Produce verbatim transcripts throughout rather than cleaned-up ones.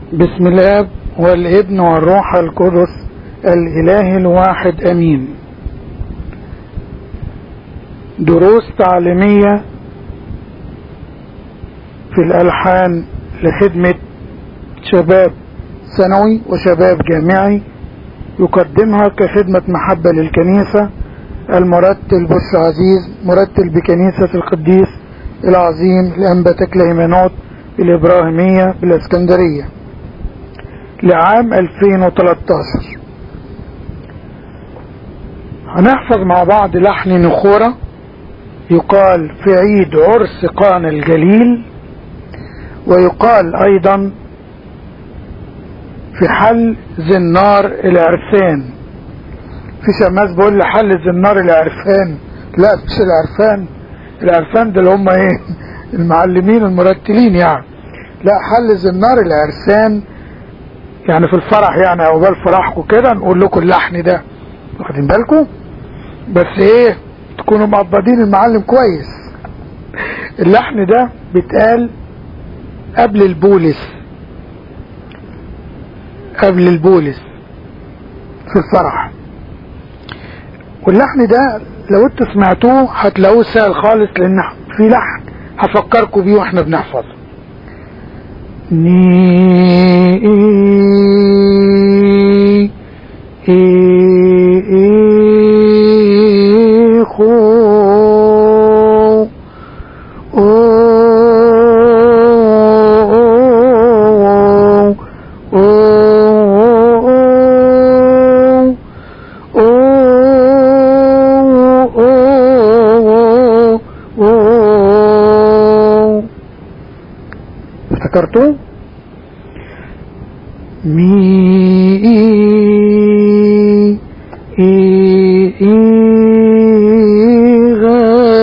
بسم الاب والابن والروح القدس الاله الواحد امين. دروس تعليمية في الالحان لخدمة شباب ثانوي وشباب جامعي، يقدمها كخدمة محبة للكنيسة المرتل بوش عزيز، مرتل بكنيسة القديس العظيم الأنبا تكله هيمنوت الإبراهيمية بالإسكندرية لعام ألفين وثلاثة عشر. هنحفظ مع بعض لحن نخورة يقال في عيد عرس قانا الجليل، ويقال أيضا في حل زنار العرفان. في شماس بقول لي حل زنار العرفان، لا مش العرفان، العرفان ده اللي هم ايه المعلمين المرتلين يعني، لا حل زنار العرفان يعني في الفرح، يعني او بالفرحكم كده نقول لكم اللحن ده، واخدين بالكم؟ بس ايه تكونوا مقبضين المعلم كويس. اللحن ده بيتقال قبل البولس، قبل البولس في الفرح. واللحن ده لو انتوا سمعتوه هتلاقوه سهل خالص، لان في لحن هفكركم بيه واحنا بنحفظه. ني خو افتكرتوا؟ مي اي اي غا،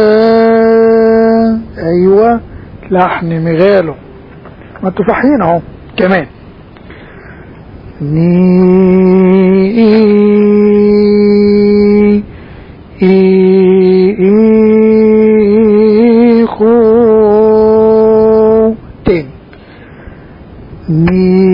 ايوه لحن مغاله، ما انتوا صحيين اهو كمان. ني اي اي خو تاني. ني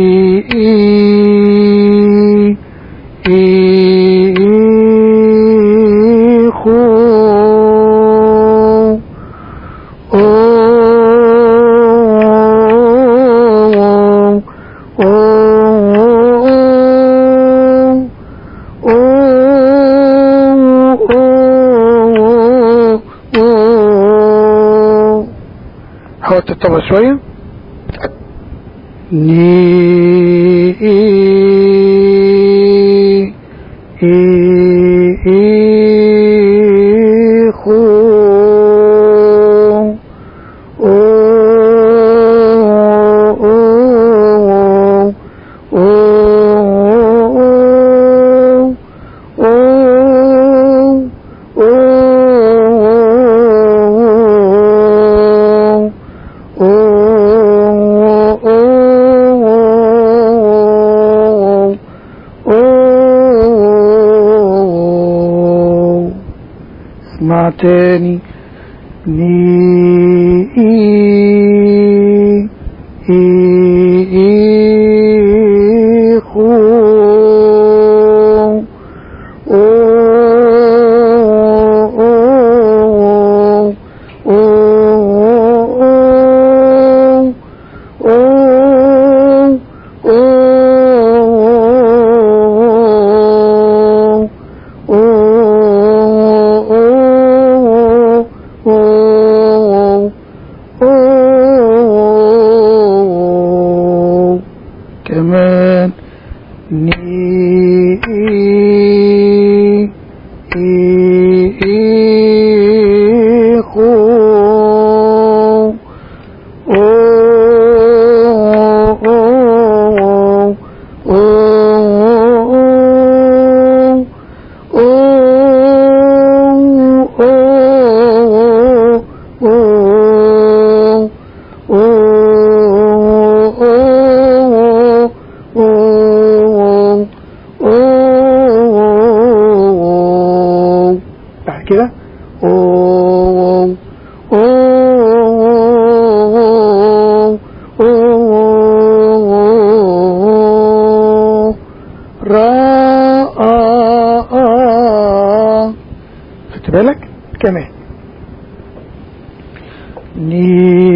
حاولت تطبق شوية. ني اي اي خو او او اسمع تاني. ني اي اي خو او كمان. ني اي اي خو او كده او او او كمان. ني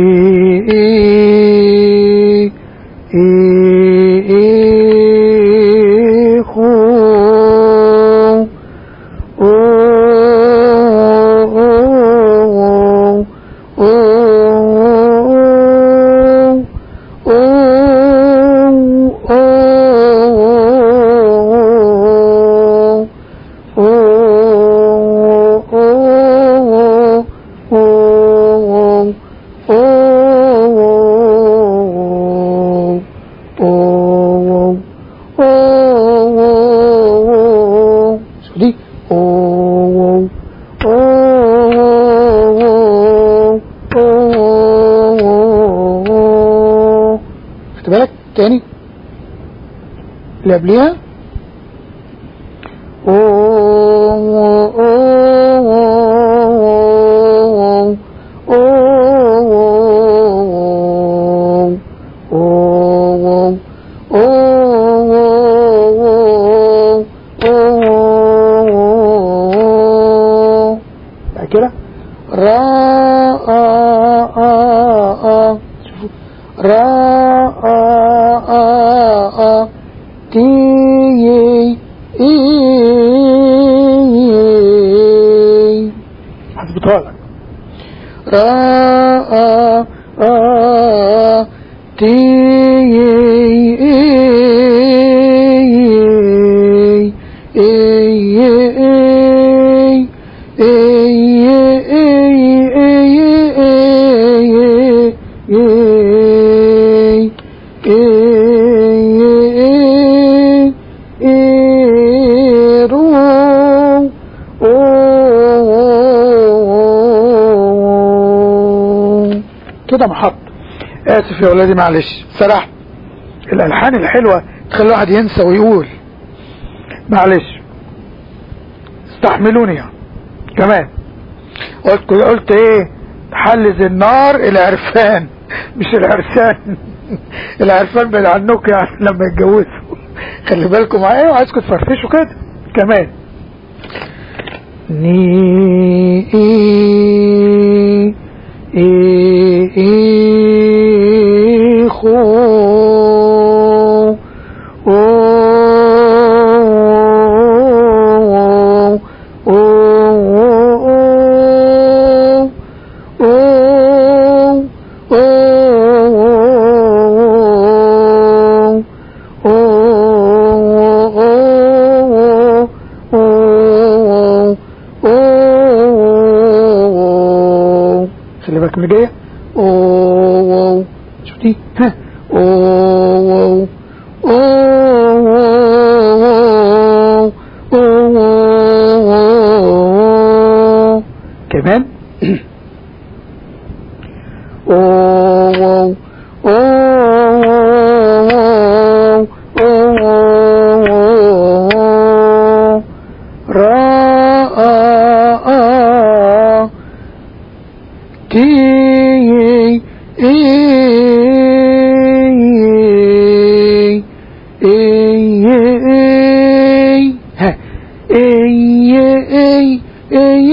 تاني اللي قبليها بعد كده را شوفوا را تي اي هظبطها لك را تي كده محط. اسف يا ولادي معلش سرحت. الالحان الحلوه تخلي الواحد ينسى ويقول معلش استحملوني يعني. كمان قلت قلت ايه حلز النار العرفان مش العرسان. العرفان بعيد عنكم يعني لما يتجوزوا. خلي بالكم معايا وعايزكم تفرفشوا كده كمان. ني اي اي اي خو خلي بالك من جايه اوه شفتي ها اوه اوه اوه كمان اوه اوه اوه را تي اي اي ها اي اي اي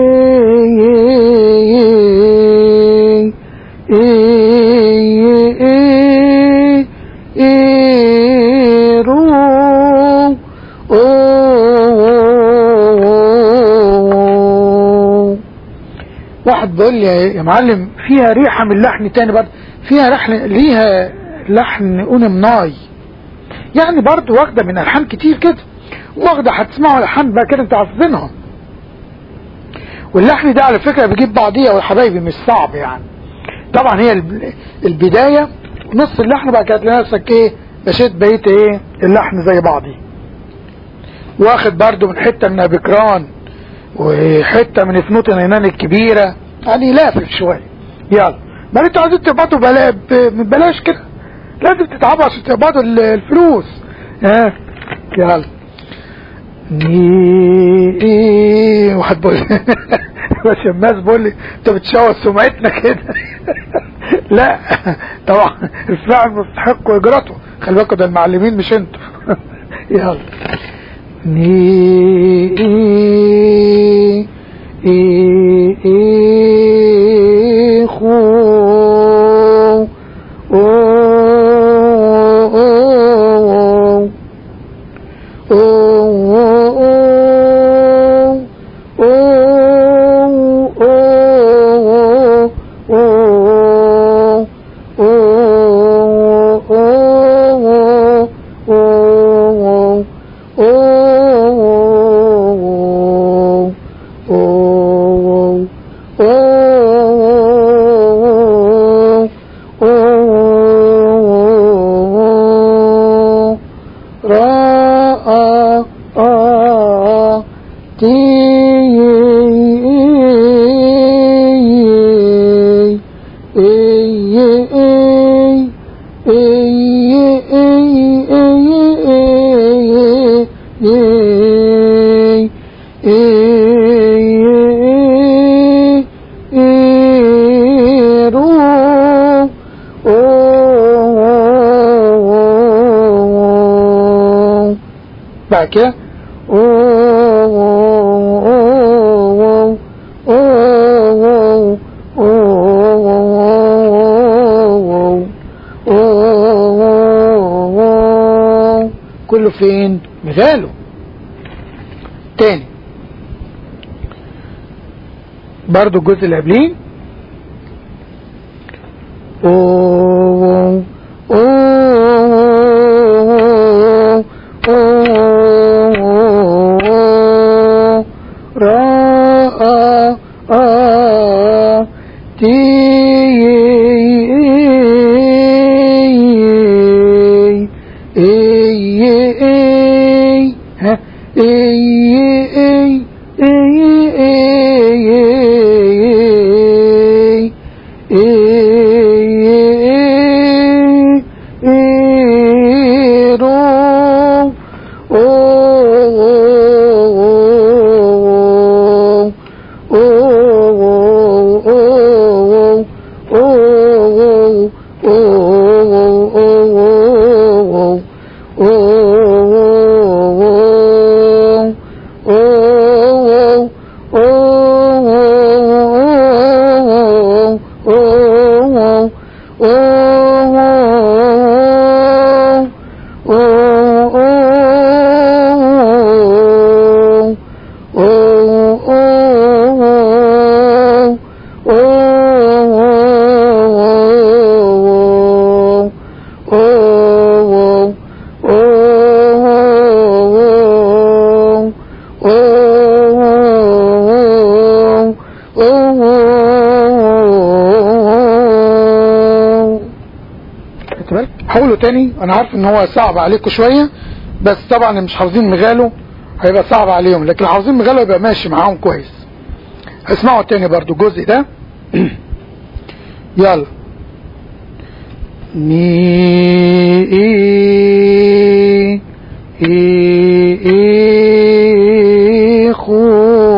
اي رو واحد بيقول لي يا معلم فيها ريحة من لحن تاني برضه فيها لحن ليها لحن اونمناي يعني برضه واخدة من ألحان كتير كده واخدة هتسمعوا الألحان بقى كده انتوا عارفينها. واللحن ده على فكرة بيجيب بعضيها والحبايبي مش صعب يعني. طبعا هي البداية نص اللحن بقى كانت لنفسك ايه مشيت بقيت ايه اللحن زي بعضي واخد برضه من حتة من بكران وحتة من فنوت النينان الكبيرة يعني لافف شوية. يلا ما انتوا عايزين تقبضوا بلا ببلاش كده لازم تتعبوا عشان تقبضوا الفلوس ها. يلا ني واحد بقول شماس بقول لي انت بتشوه سمعتنا كده. لا طبعا الفاعل مستحق واجرته خلي بالكم ده المعلمين مش انتوا. يلا ني إي إي خو أو بعد كده كله فين؟ مغاله. تاني برضو الجزء اللي قبليه أوه أوه أوه را آ تي ها حاولوا تاني. انا عارف ان هو صعب عليكم شوية، بس طبعا اللي مش حافظين مغاله هيبقى صعب عليهم، لكن حافظين مغاله يبقى ماشي معاهم كويس. اسمعوا تاني برضو الجزء ده. يلا مي إي إي إي خو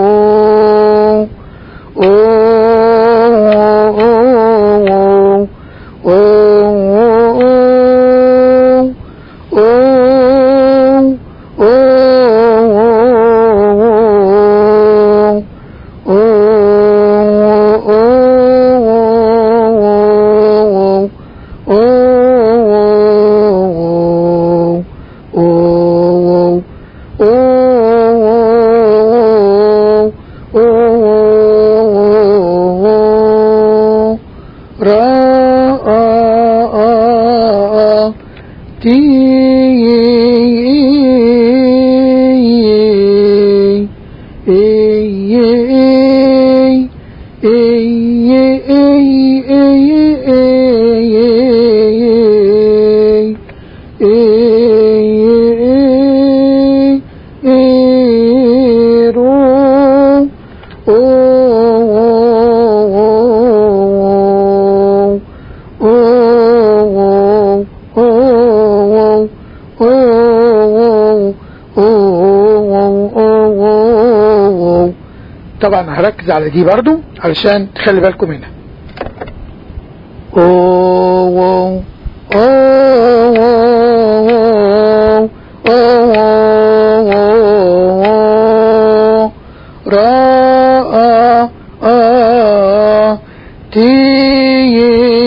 طبعا هركز على دي برضو علشان تخلي بالكم منها. أوه أوه أوه را آه تي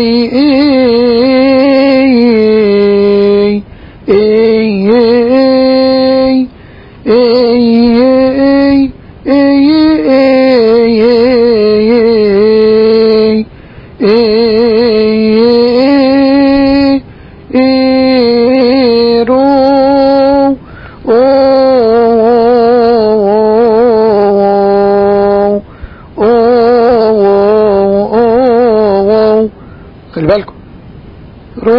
خلي بالكم رو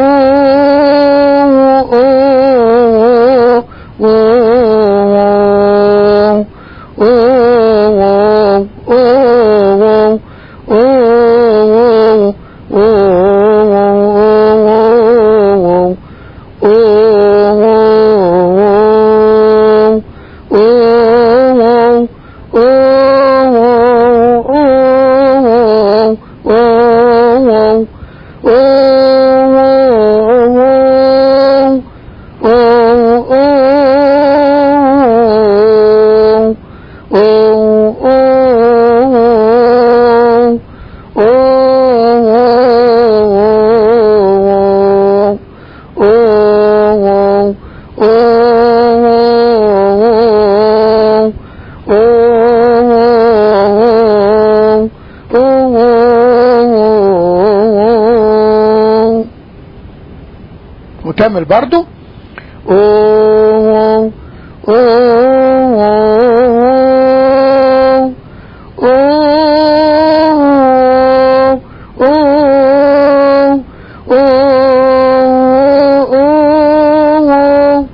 وكمل برضو أوه أوه أوه أوه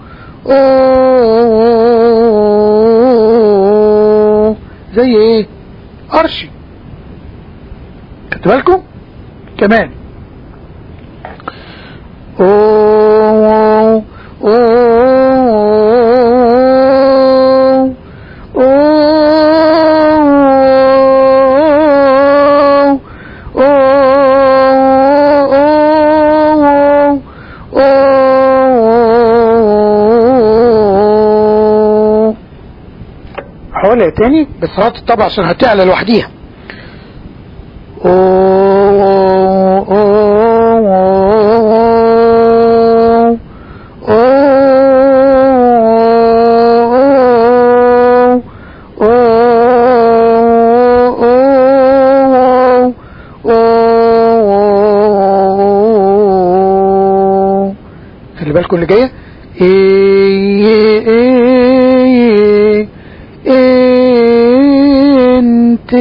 أوه زي ايه أرشي. خدت بالكم كمان أوه أوه أوه أوه أوه. هقولها تاني بس هات الطبع عشان هتعلى لوحديها. خلي بالكم اللي جايه ايه ايه ايه انت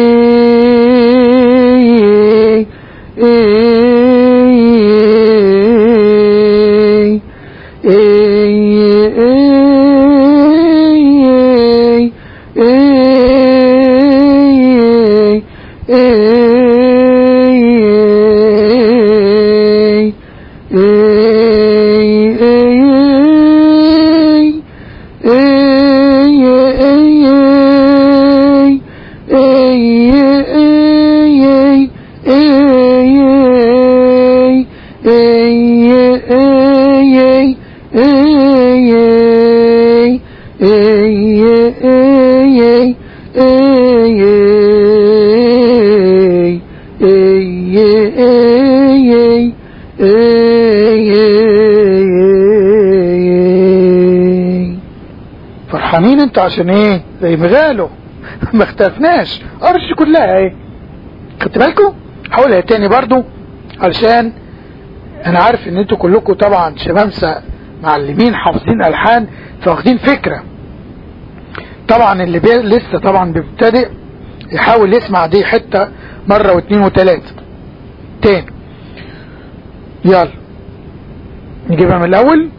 فرحانين انتوا عشان ايه زي ما قالوا ما اختلفناش قرش كلها ايه. خدت بالكم هقولها تاني برضو علشان انا عارف ان انتوا كلكم طبعا شمامسة معلمين حافظين الحان فواخدين فكرة. طبعا اللي بي... لسه طبعا بيبتدئ يحاول يسمع دي حتة مرة واثنين وثلاثة تاني. يلا نجيبها من الاول.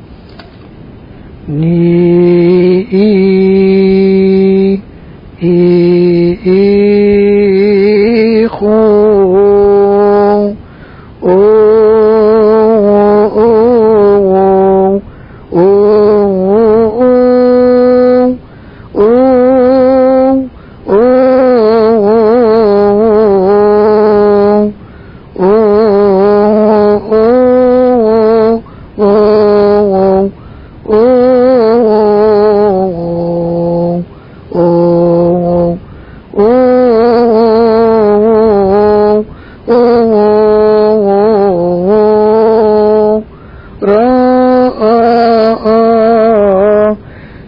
ني اي اي اي خو او Oh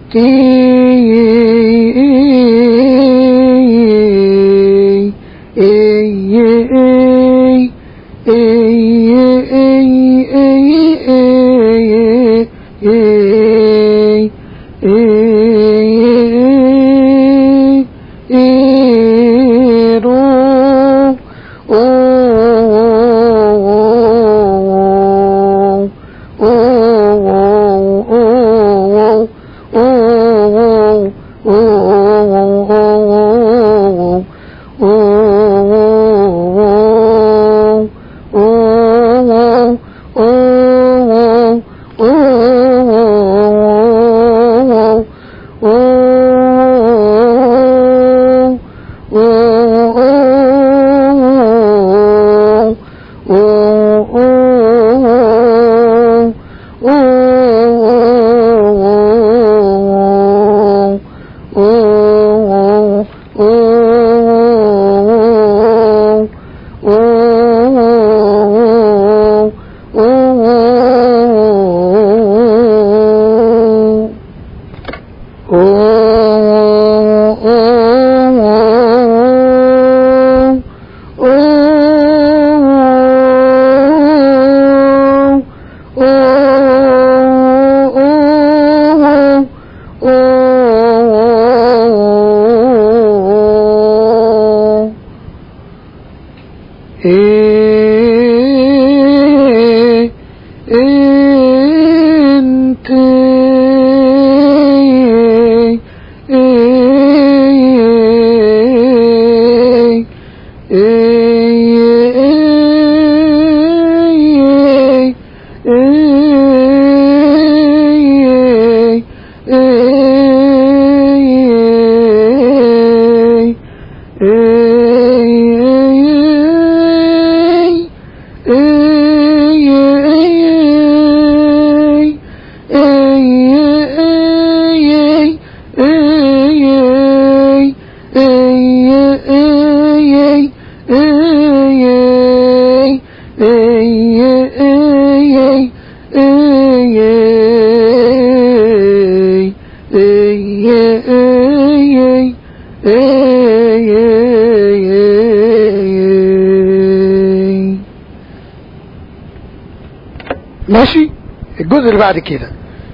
ماشي. الجزء اللي بعد كده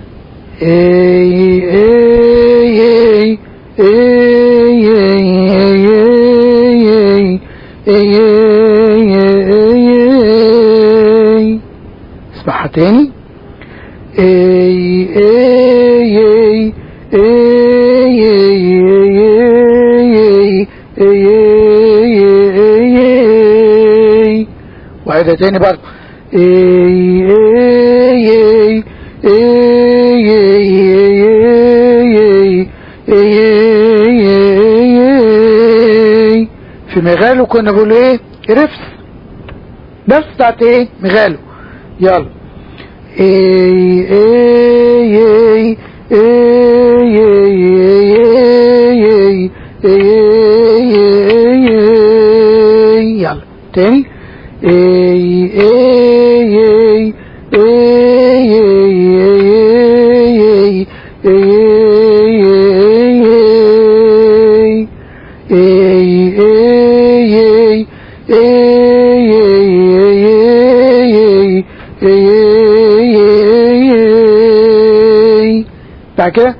اي اي اي اي اي اي اسمعها تاني. اي اي اي اي وعيدها تاني برضه. اي اي اي في مغالو كنا بقول ايه؟ رفس نفس بتاعت ايه؟ مغالو. يلا اي اي اي اي يلا تاني. اي اي بعد كده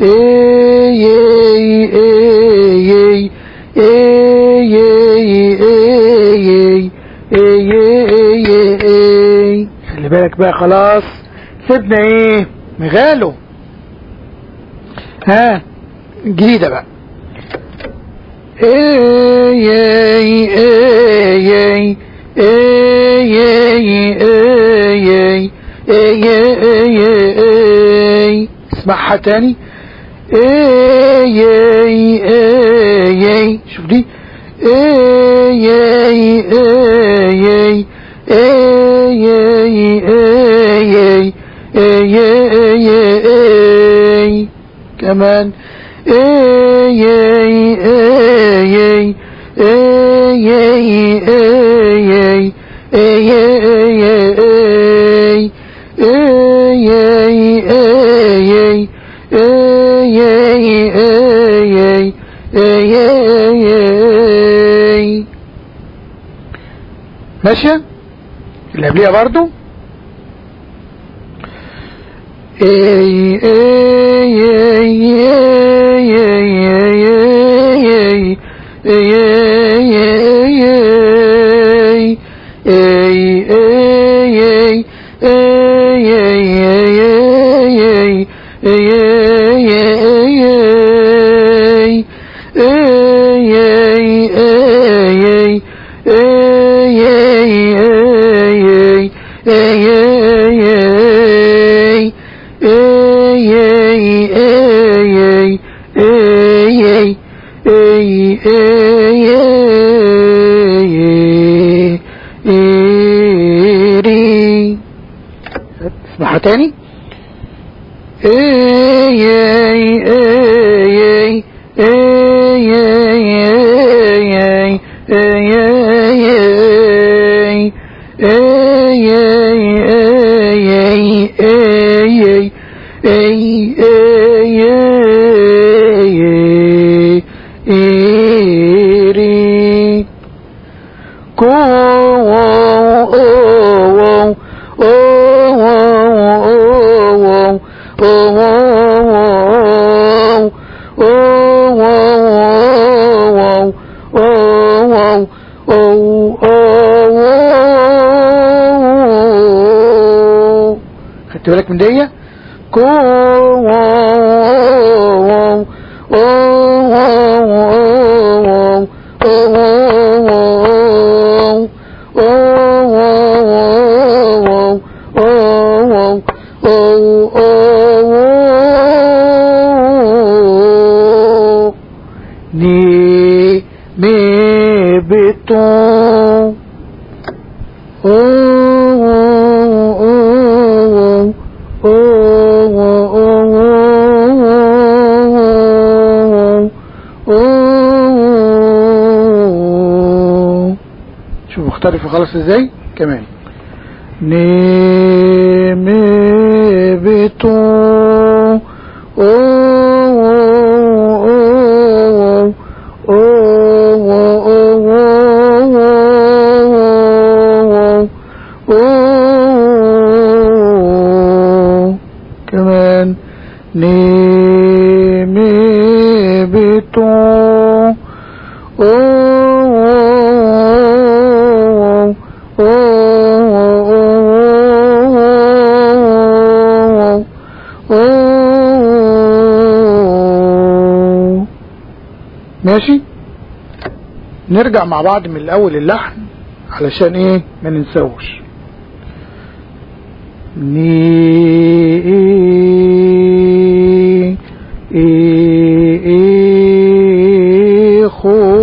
خلي بالك بقى. خلاص سيبنا ايه؟ مغالو. ها جديدة بقى. اي اي اي اي اي اي اسمعها تاني. اي اي اي شوف دي. اي اي اي اي اي اي كمان. اي اي اي اي اي اي ماشية؟ اللي قبليها برضو اي اي اي اسمعها تاني. خدت بالك من دي؟ كو ني مي بتو شوف مختلفة خالص ازاي كمان. ني مي بتو كمان ني مي بتو ماشي. نرجع مع بعض من الاول اللحن علشان ايه ما ننساوش. ني اي خو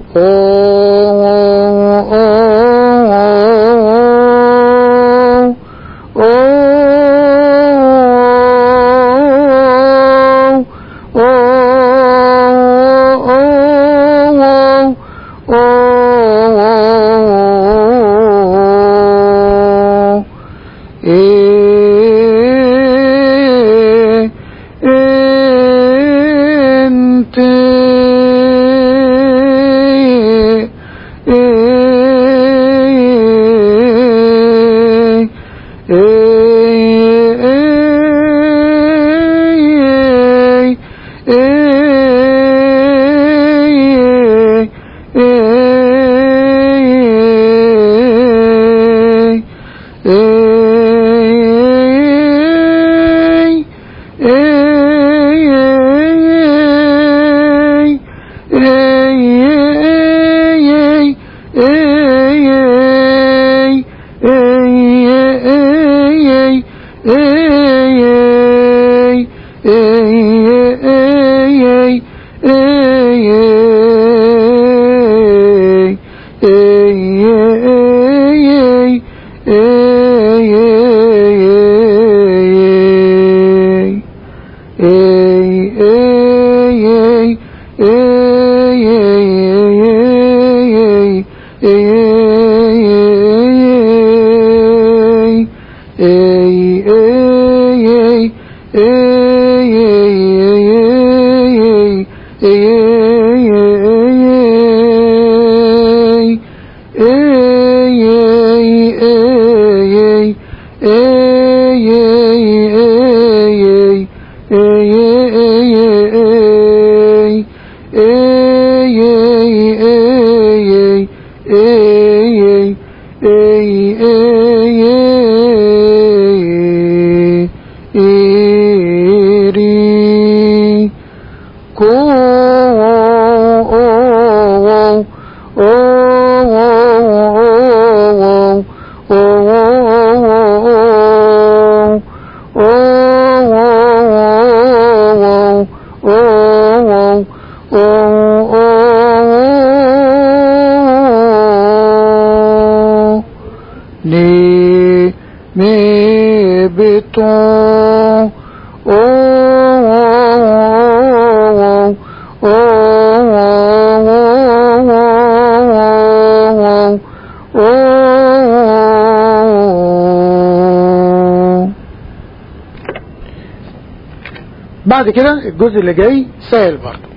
بعد كده الجزء اللي جاي سهل برضه.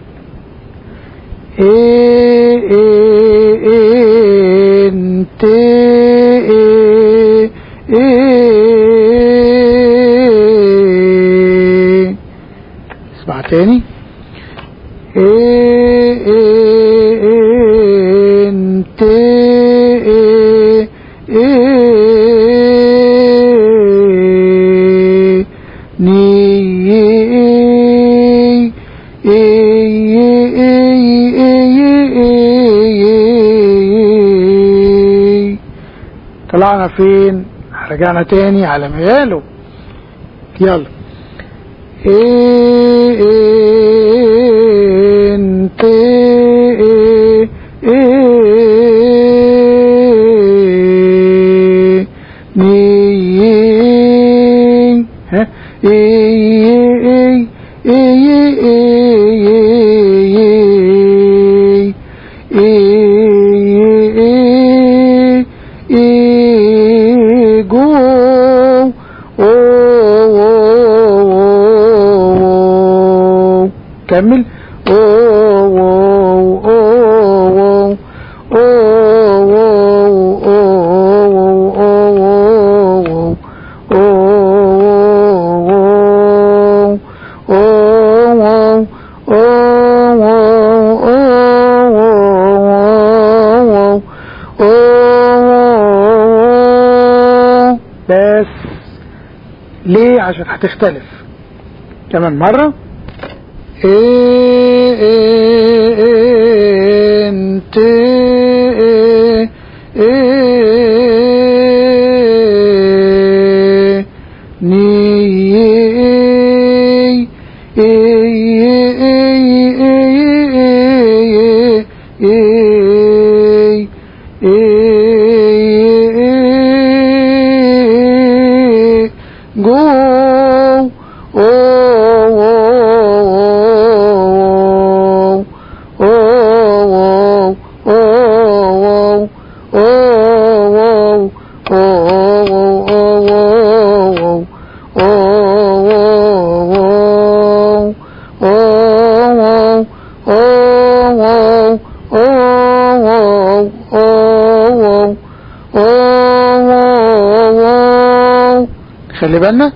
ايه ايه ايه انت ايه ايه اسمع تاني. ايه ايه ايه انت ايه ايه ني طلعنا فين؟ رجعنا تاني على مياله. يلا ايه ايه انت ايه ايه ني ها ايه ايه كمل. بس ليه؟ عشان هتختلف كمان مرة. ايه ايه انت ايه ايه ني ايه ايه إيه إيه جو خلي بالنا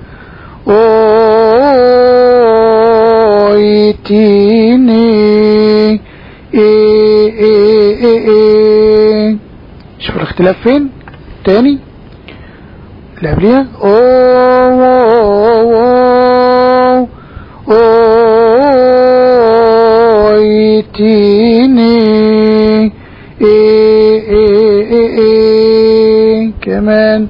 اويتيني ايه ايه ايه ايه. شوف الاختلاف فين تاني اللي قبليها. اويتيني ايه ايه ايه ايه كمان.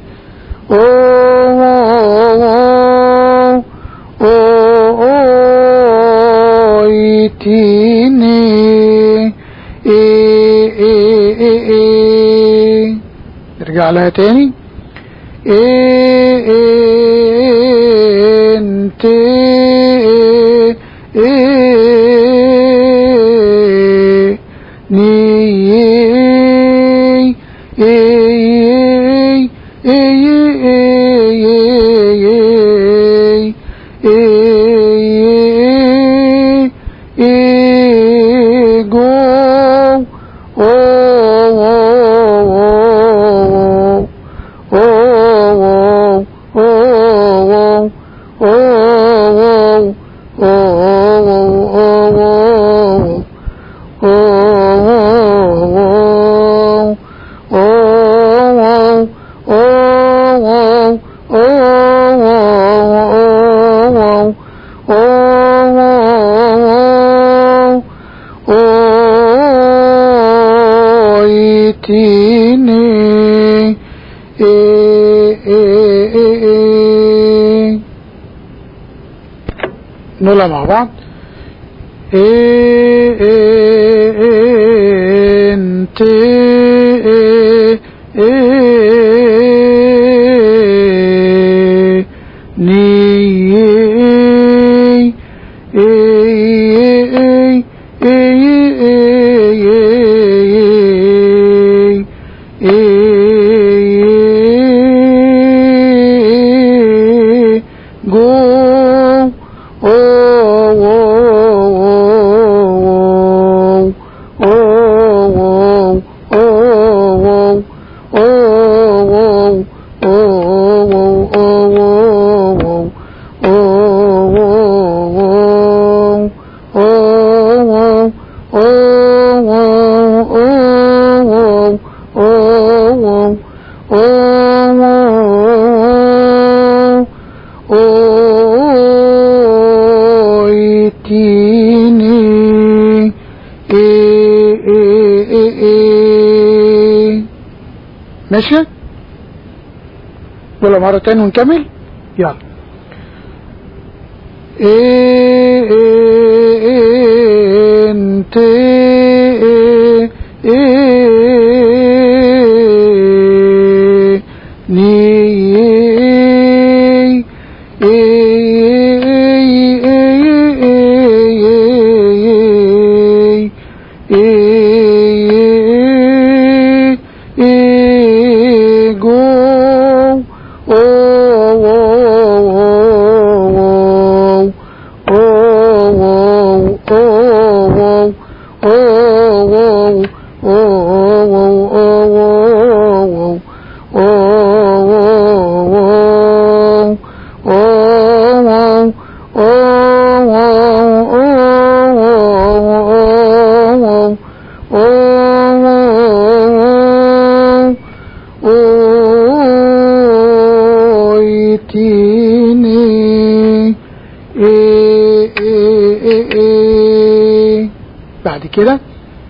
اويتيني ايه ايه ايه ايه. نرجع لها تاني. ايه ايه انت ايه ايه ني ايه ايه ايه ايه جو اويتيني ايه ايه ايه ايه. نقولها مع بعض. ايه ايه ايه انت ايه ايه ني ايه ماشي. ولا مرة تاني ونكمل. يلا. ايه ايه ايه انت ايه ايه ني ايه ايه جو بعد كده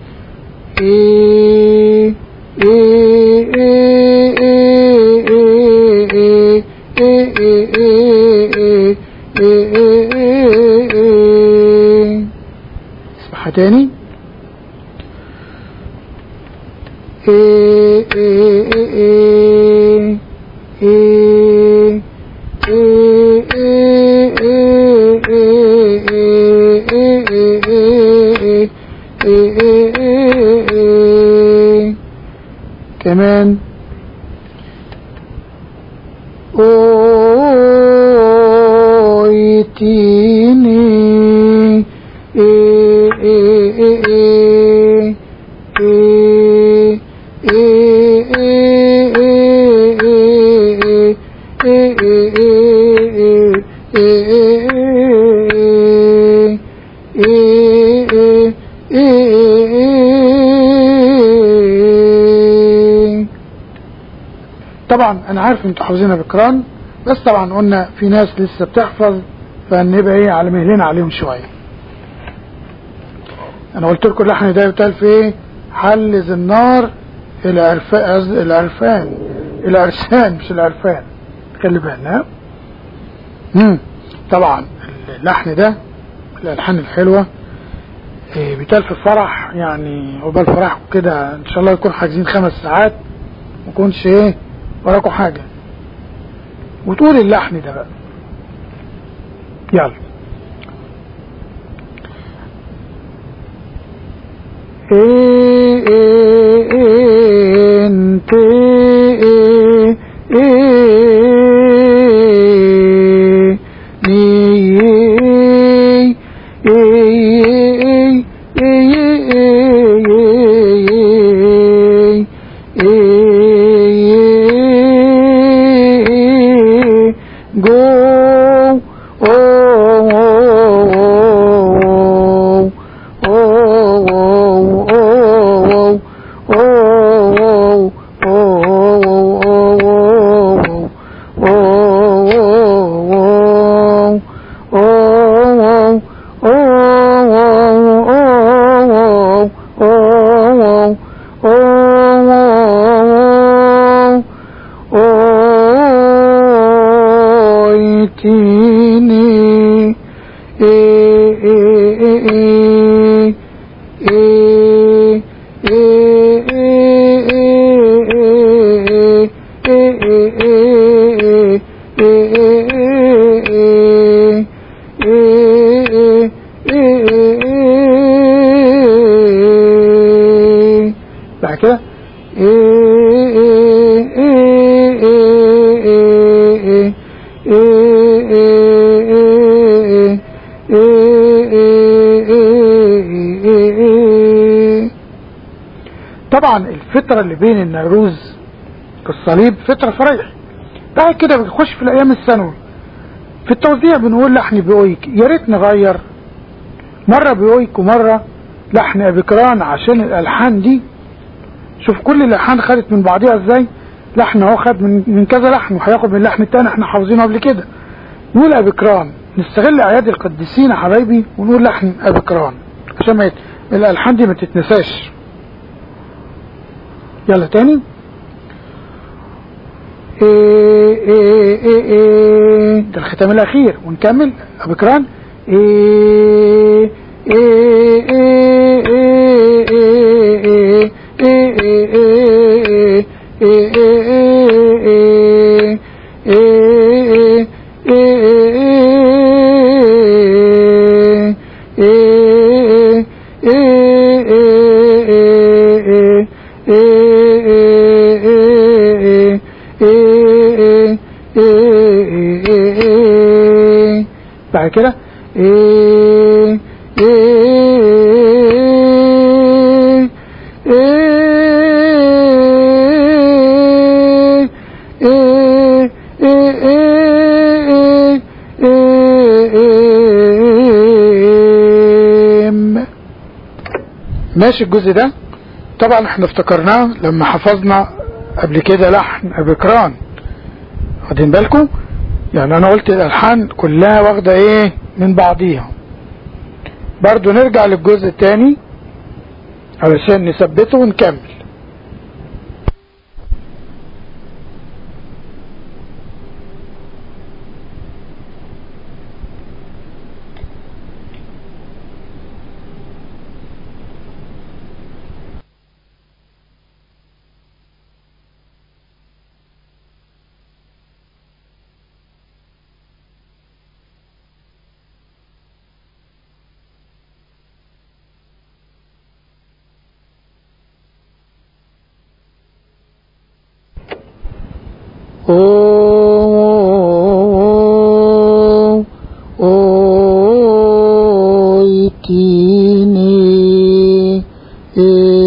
ايه ايه ايه ايه ايه ايه ايه اسمعها تاني. إيه إيه إيه إيه كمان اويتيني ايه ايه ايه ايه ايه طبعا انا عارف انتوا حافظينها بكران، بس طبعا قلنا في ناس لسه بتحفظ، فنبقى ايه على مهلنا عليهم شويه. انا قلت لكم اللحن ده بيتقال في ايه؟ حلز النار العرفان العرفان العرسان مش العرفان، خلي بالنا. امم طبعا اللحن ده الالحان الحلوه إيه بيتقال في الفرح، يعني عقبال فرحكم كده ان شاء الله يكون حاجزين خمس ساعات ما يكونش ايه وراكم حاجه، وتقول اللحن ده بقى. يلا ايه ايه ايه انت ايه ايه ني ايه ايه جو بعد كده طبعا الفترة اللي بين النيروز والصليب فترة فريح. بعد كده بنخش في الايام الثانوي، في التوزيع بنقول لحن بيويك، يا ريت نغير مرة بيويك ومرة لحن ابيكران عشان الالحان دي. شوف كل الالحان خدت من بعضيها ازاي، لحن اهو خد من, من كذا لحن وهياخد من اللحن التاني احنا حافظينه قبل كده. نقول ابيكران، نستغل اعياد القديسين يا حبايبي ونقول لحن ابيكران عشان ما الالحان دي ما تتنساش. يلا تاني ايه ايه ايه ايه ده الختام الاخير، ونكمل ابيكران ايه ايه ايه ايه بعد كده ايه ايه ايه ماشي. الجزء ده طبعا احنا افتكرناه لما حفظنا قبل كده لحن ابيكران، واخدين بالكم؟ يعني انا قلت الالحان كلها واخده ايه من بعضيها. برضو نرجع للجزء الثاني علشان نثبته ونكمل.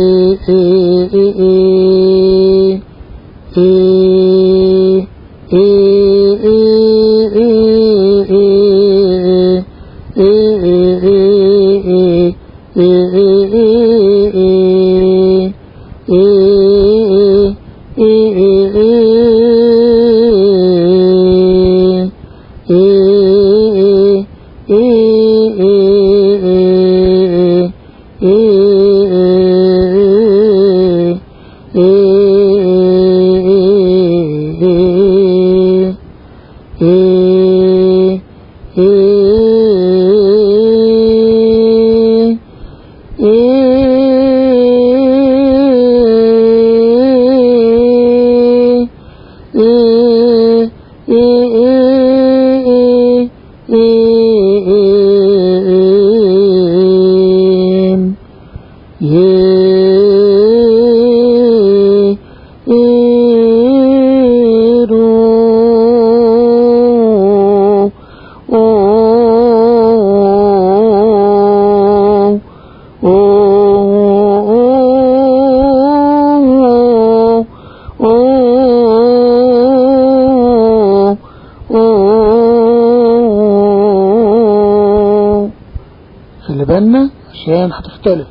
خلي بالنا عشان هتختلف.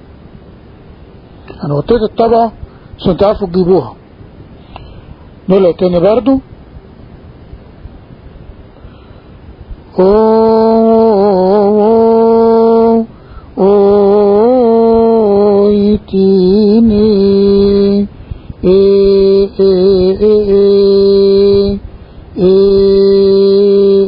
انا وطيت الطبعة عشان تعرفوا تجيبوها. نقولها تاني برضو. اوه اوه يتيني ايه ايه ايه ايه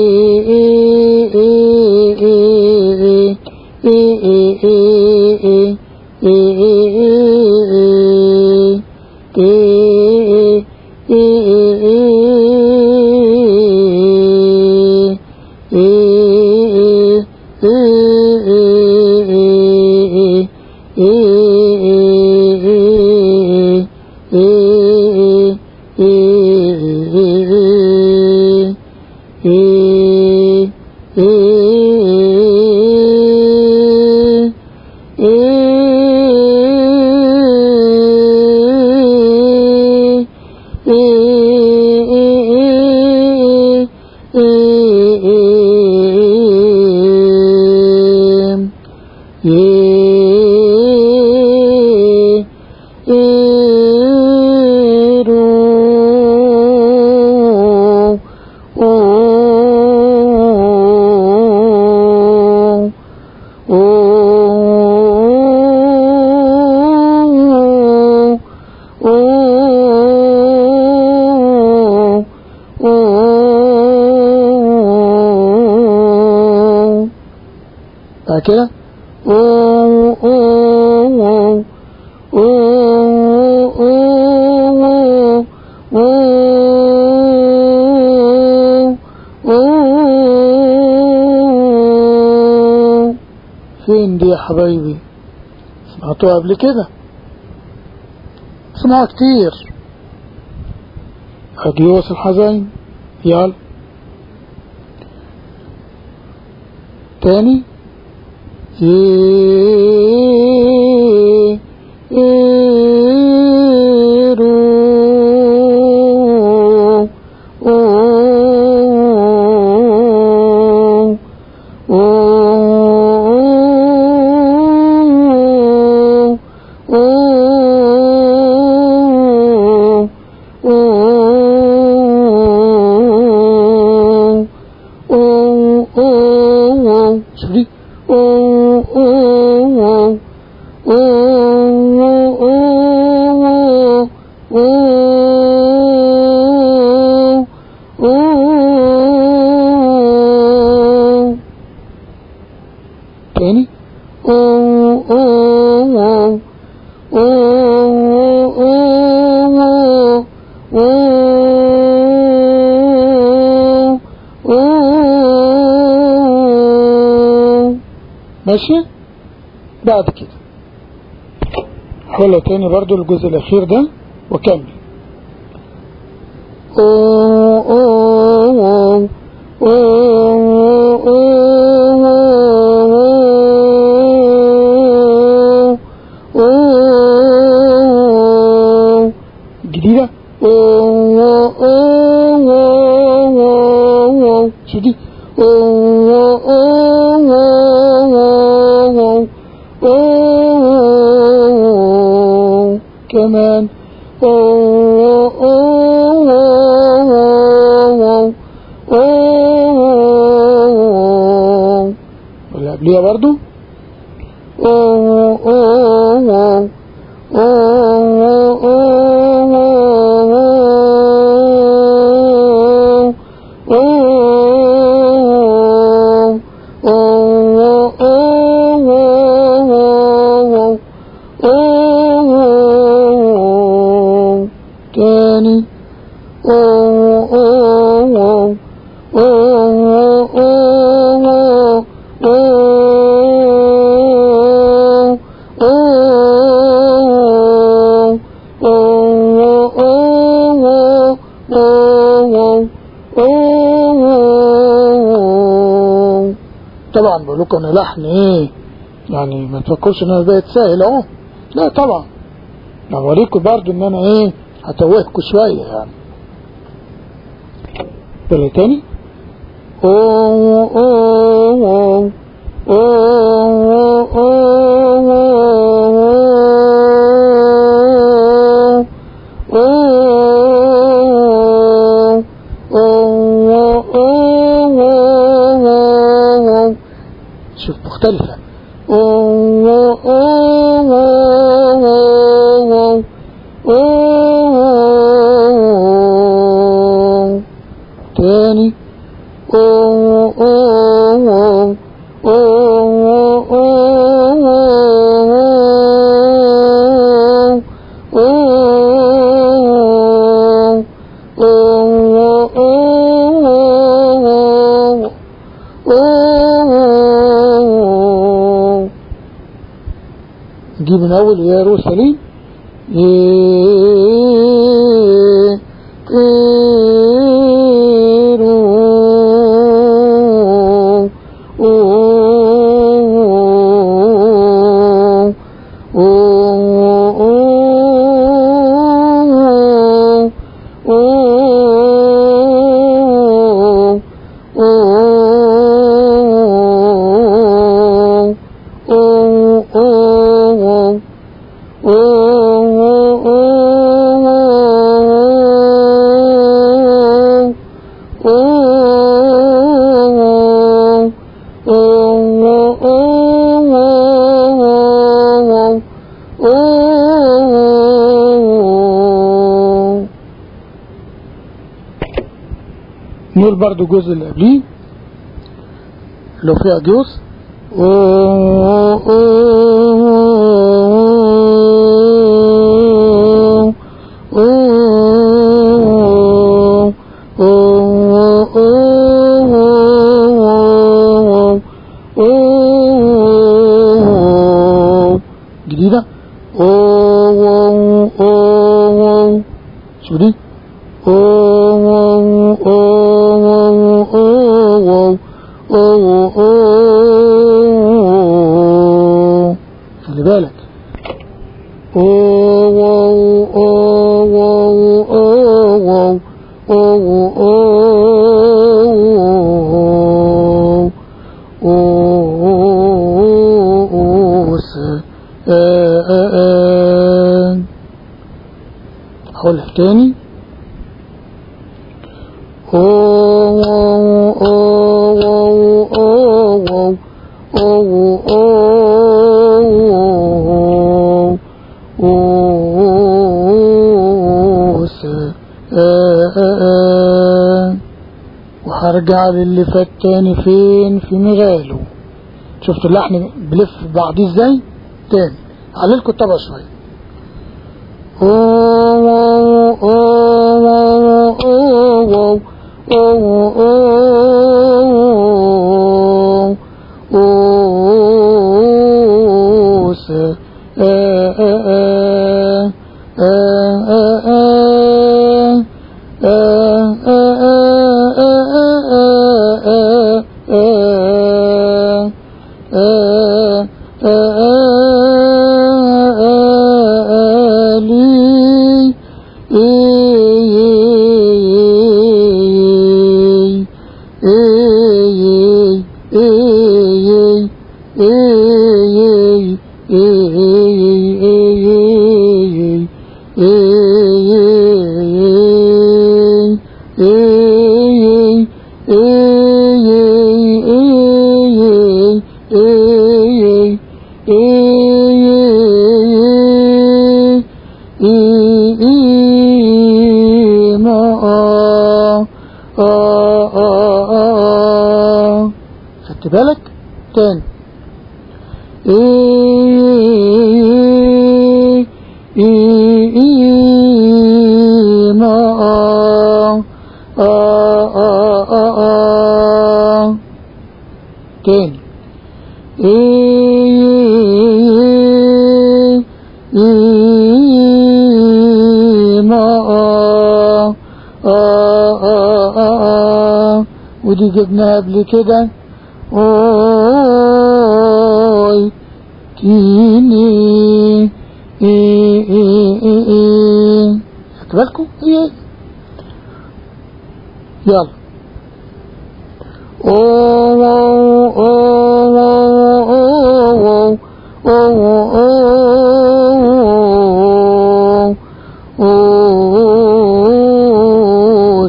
كده اوه اوه اوه اوه اوه. فين دي يا حبايبي؟ سمعتوها قبل كده؟ سمعوها كتير. أديوس الحزين. يلا تاني. إيه إيه رو أوه أوه أوه أوه أوه. شوف دي. أوه أوه أوه أوه أوه أوه. تاني. أوه أوه أوه أوه أوه أوه. ماشي. بعد كده حولها تاني برضو الجزء الاخير ده وكمل. أوه أوه أوه أوه أوه جديدة شو دي كمان ولا قبليها برضو تاني طبعا بقول لكم انا لحن ايه يعني ما تفكرش ان انا بقيت سهل اهو لا طبعا اوريكم برضو ان انا ايه هتوهكم شويه يعني يلا تاني أوه أوه أوه أوه شوف مختلفة تاني نجيب من اول يا روسالين نقول برضو الجزء اللي قبليه لو فيها جوز جديدة شو دي خلي بالك هقولها تاني وهرجع للي فات تاني فين في مغاله. شفتوا اللحن بلف بعضيه ازاي تاني عليلكوا الطبقة شوية. لي إي إي ما آ آ آ خدت بالك؟ تاني إي إي إي ما آ آ آ آ تاني إي إي ما آ آ آ ودي جبناها قبل كده. أوي تيني إي إي إي إي خدت بالكوا؟ إيه يلا أوه أوه أوه أوه أوه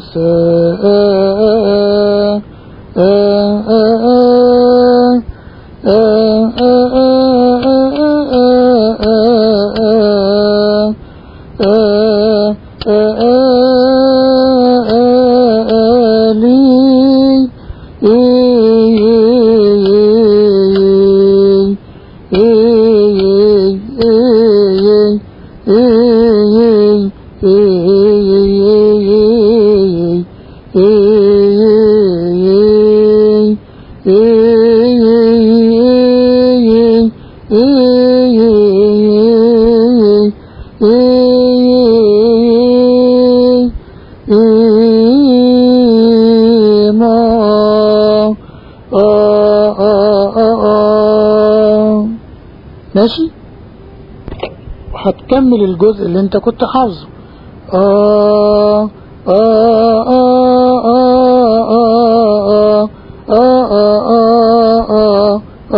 ماشي. وهتكمل الجزء اللي انت كنت حافظه. آه آه آه آه آه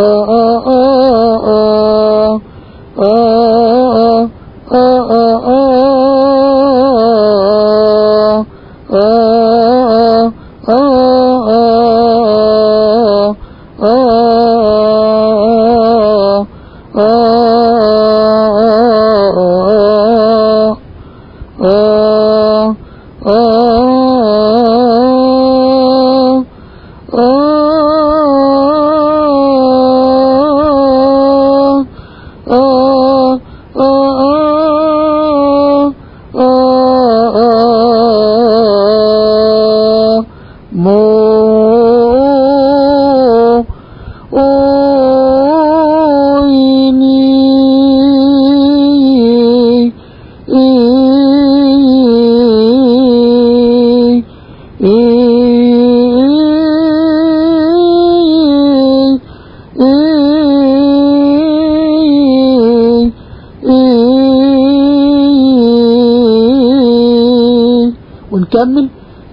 ونكمل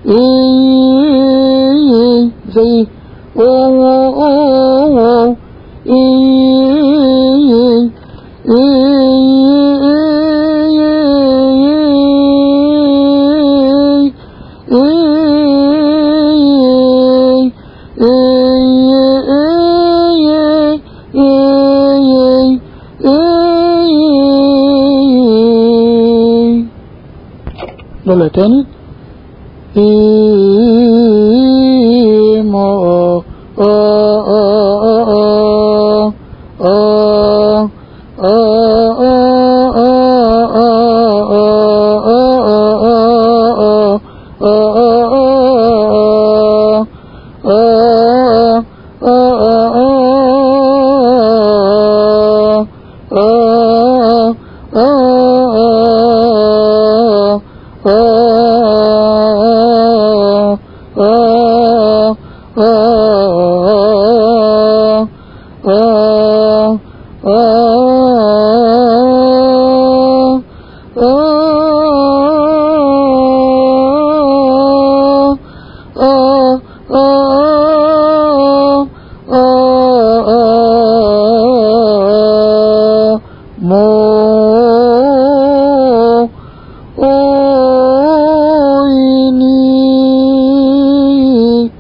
ايه زي اوه اوه ايه يلا تاني. إيه ما آ آ آ آ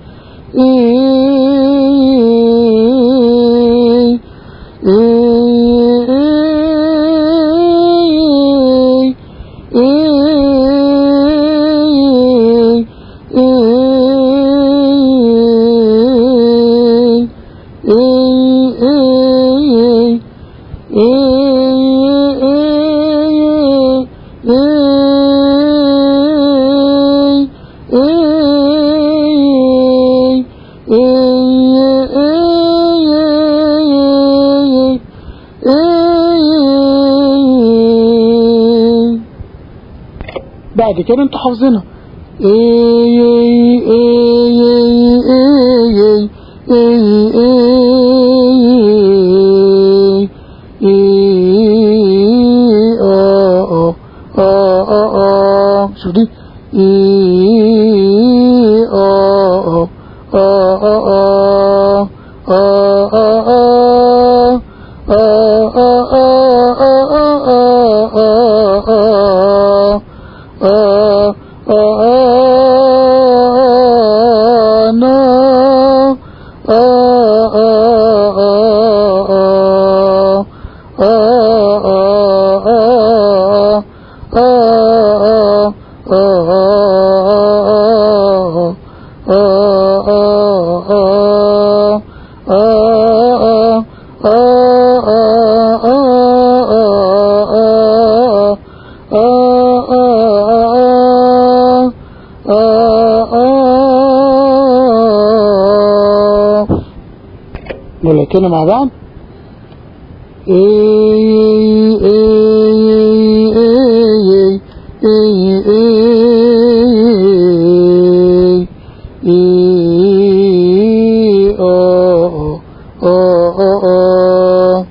إيه بعد كده انتوا حافظينها اي اي اي اي اي اه اه اه اه شوف دي اي اه اه اه نقولها كده مع بعض اي اي اي اي اي اي اه اه اه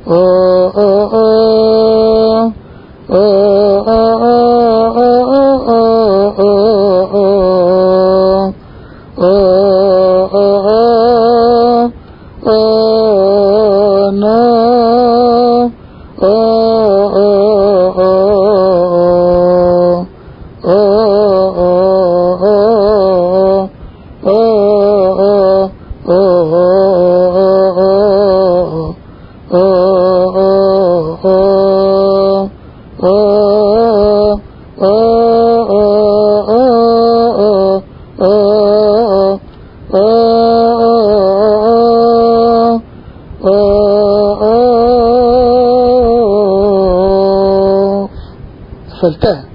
قفلتها.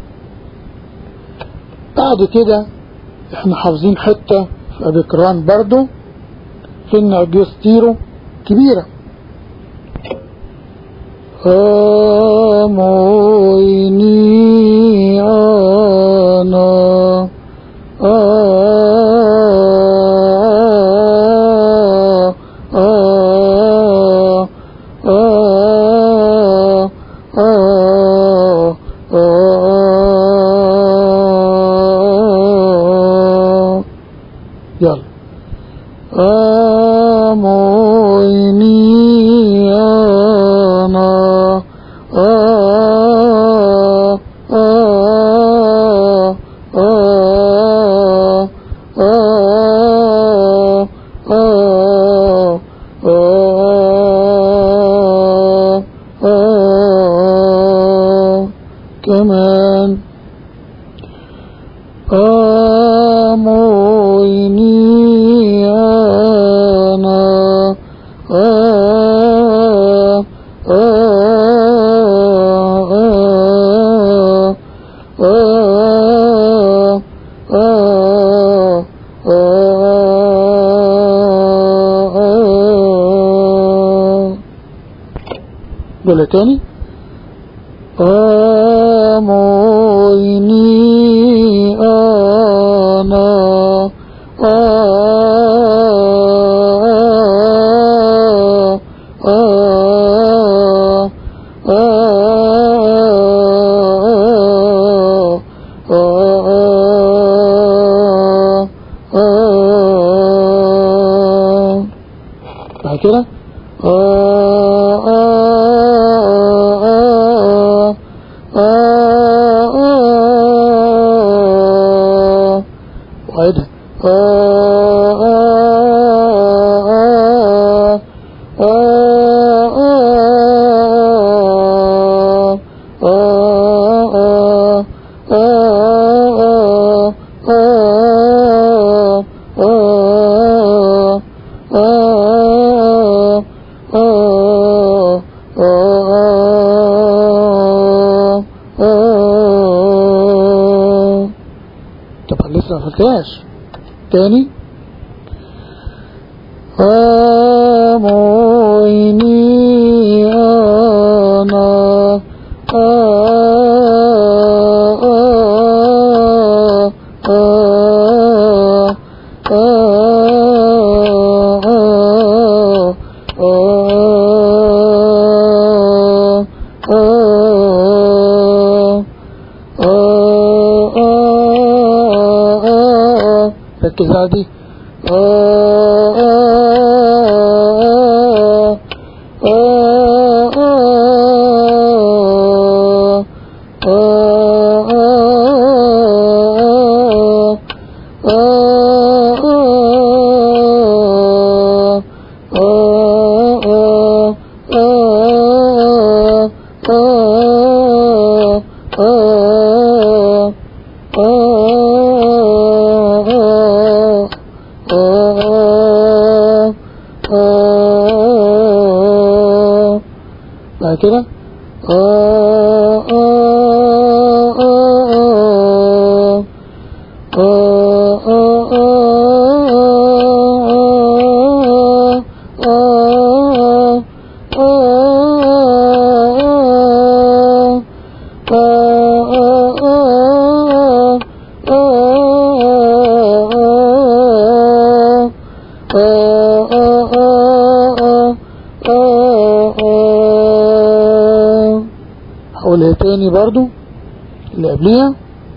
بعد كده احنا حافظين حتة في أبيكران برضو في النعجستيرو كبيرة آمويني أنا يلا آمويني أنا آه آه آه آه آه آه كمان آمويني أنا آه آه آه آه آه دول تاني آمويني أنا آه آه آه آه بعد كده وعيدها طبعا لسه ما فهمتهاش تاني آمويني أنا آه آه آه ركز على دي. بعد كده هقولها تاني برضو اللي قبليها.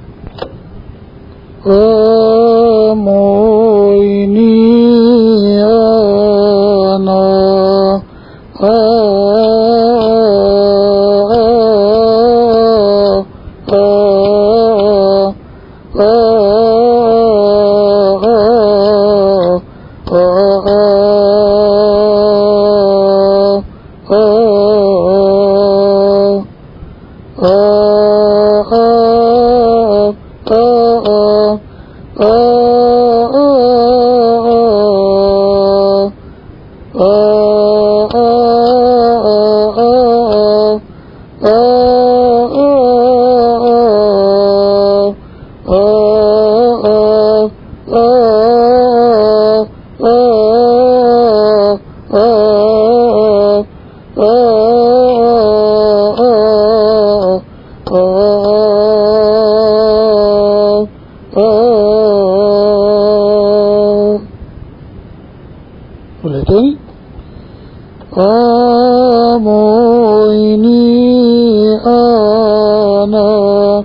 أمويني أنا ولا تاني. أمويني أنا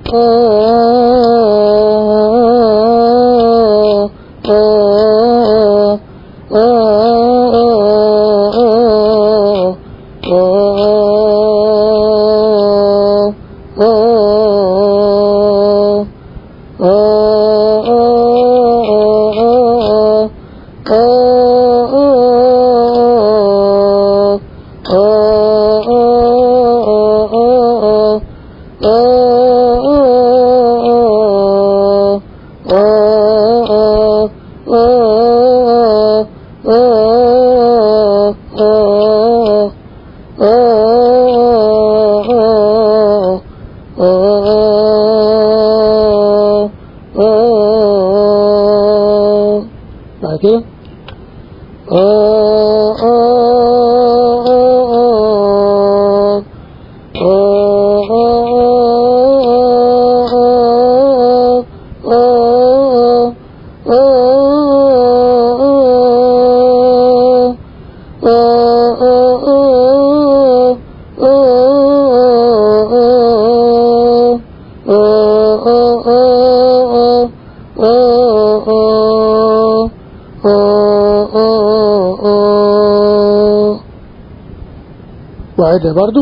بعد كده وعيدها برضو.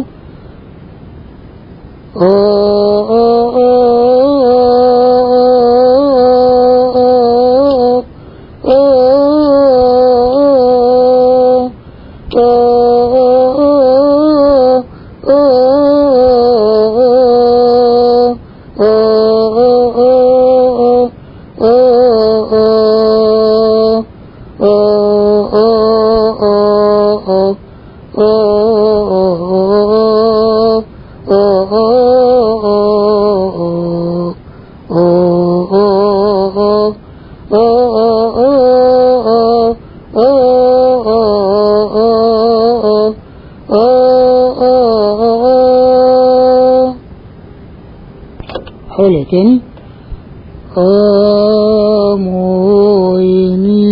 حولها تاني. أمويني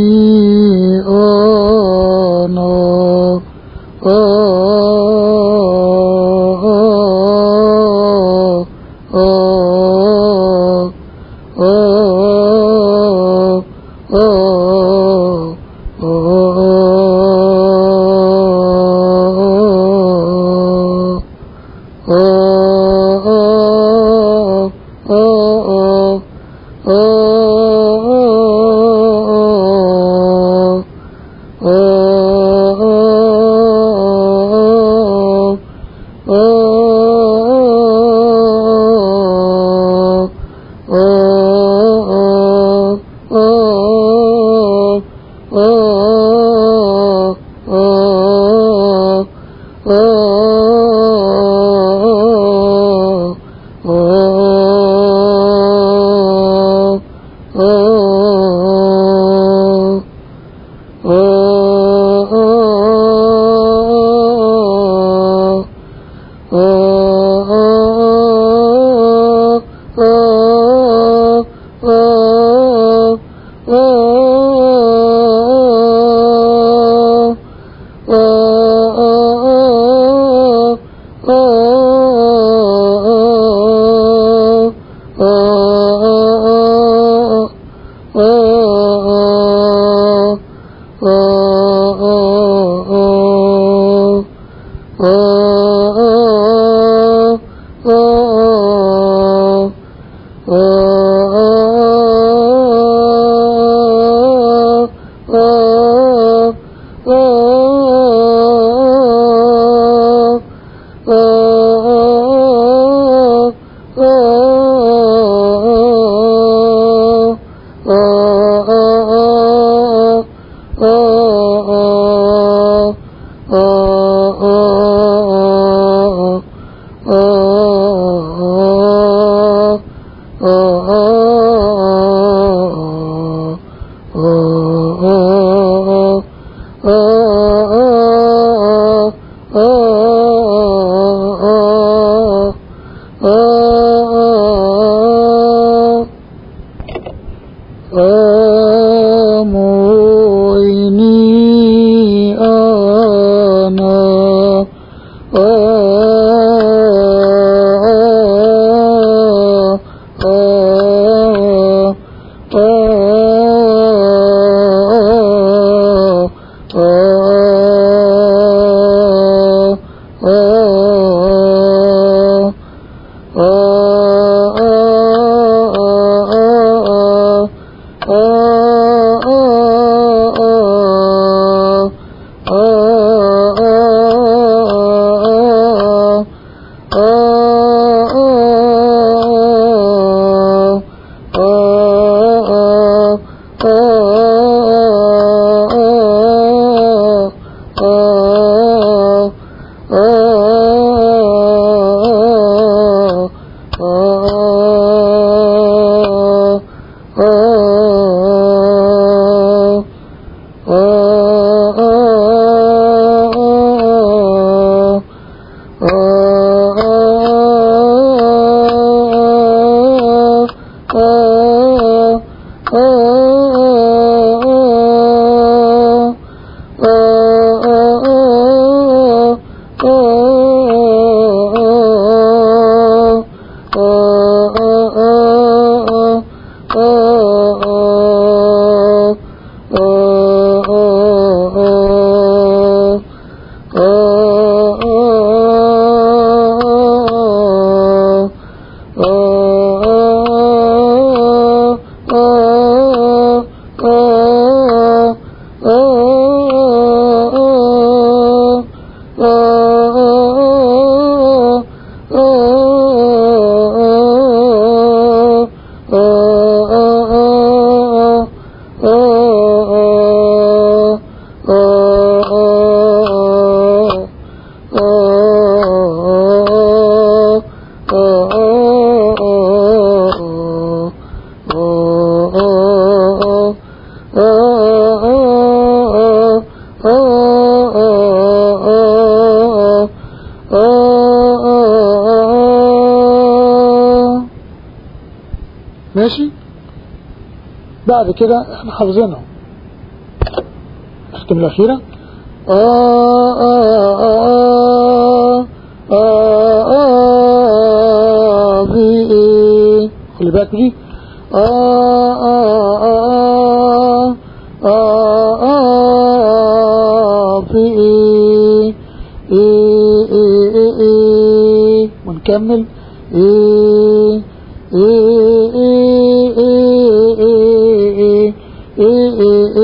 أنا ماشي. بعد كده احنا حافظينهم. اختم الأخيرة آه آه آه آه آه في إيه، خلي بالك دي آه آه آه آه آه في إيه إيه إيه إيه ونكمل إيه إيه إيه إيه إيه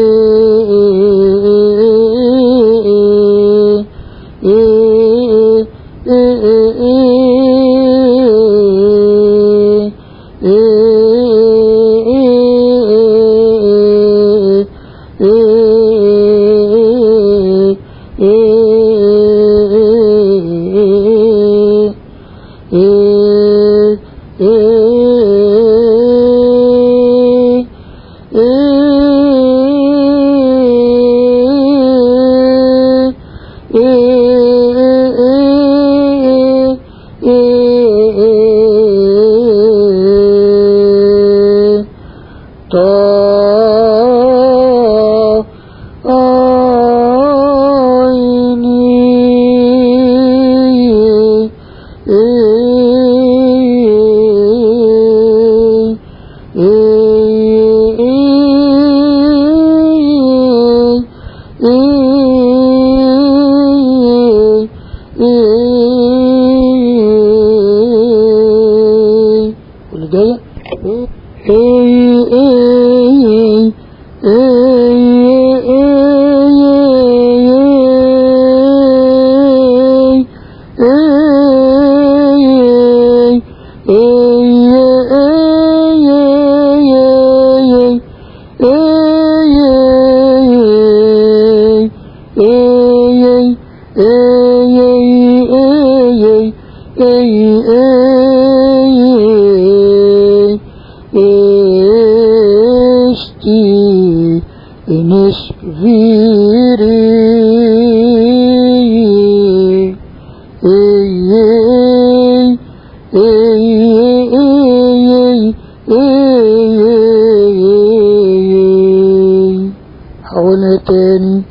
حاولنا تاني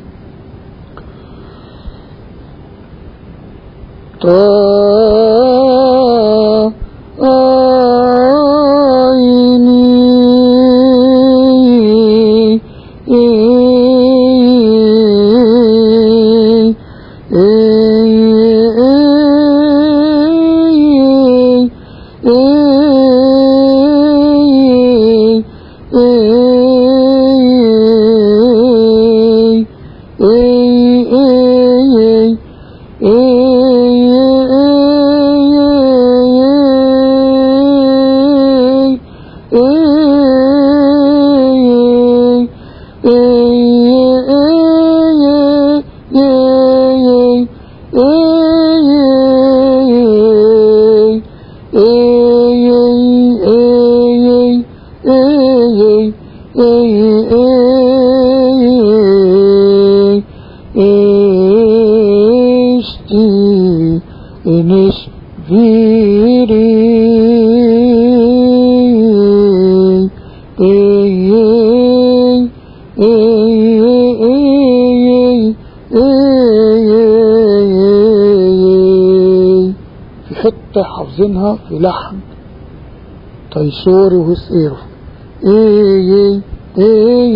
حافظينها في لحن تيسوري وهسيرو اي اي